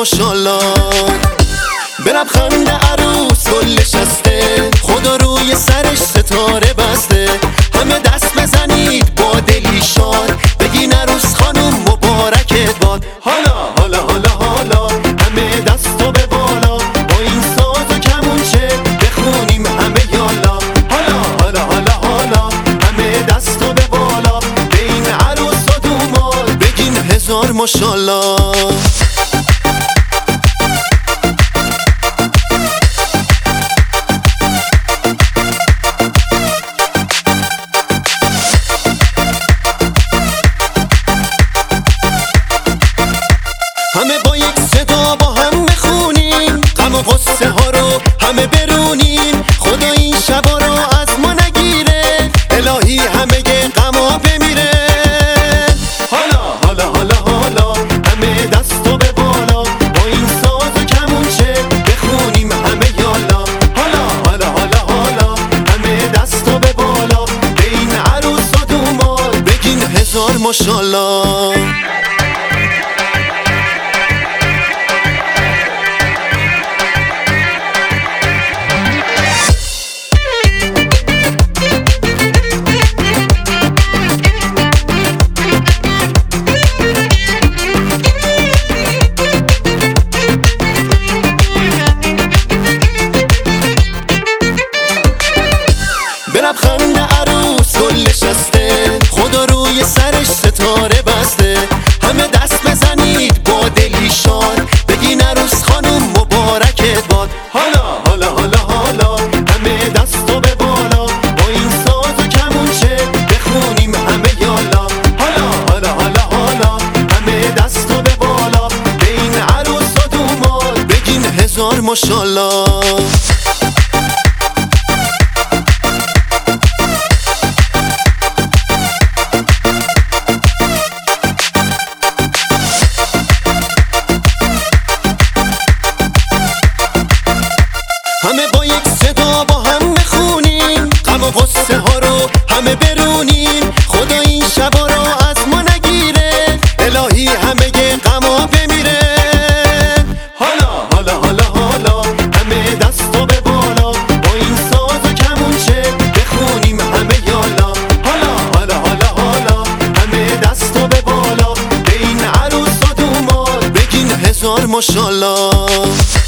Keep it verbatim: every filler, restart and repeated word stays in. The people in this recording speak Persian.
ماشالله. به لبخند عروس گل نشسته، خدا روی سرش ستاره بسته. همه دست بزنید با دلی شاد، بگین عروس خانم مبارکت باد. حالا حالا حالا حالا همه دستو به بالا، با این ساز و کمونچه بخونیم همه یالا. حالا حالا حالا حالا همه دستو به بالا، به این عروس و دومال بگین هزار ماشالله. همه با یک صدا با هم میخونیم، غم و غصه ها رو همه برونیم. خدا این شبا رو از ما نگیره، الهی همه غما بمیره. حالا حالا حالا حالا همه دستو به بالا، با این ساز و کمونچه بخونیم همه یالا. حالا حالا حالا حالا همه دستو به بالا، به این عروس و دومال بگین هزار ماشالله. لبخند عروس گل نشسته، خدا روی سرش ستاره بسته. همه دست بزنید با دلی شاد، بگین عروس خانم مبارکت باد. حالا حالا حالا حالا همه دستو به بالا، با این ساز و کمونچه بخونیم همه یالا. حالا حالا حالا حالا همه دستو به بالا، به این عروس و دومال بگین هزار ماشالله. همه با یک صدا با هم میخونیم، غم و غصه ها رو همه برونیم. خدا این شبا رو از ما نگیره، الهی همه غما بمیره. حالا حالا حالا حالا همه دستو به بالا، با این ساز و کمونچه بخونیم همه یالا. حالا حالا حالا حالا همه دستو به بالا، به این عروس و دومال بگین هزار ماشالله.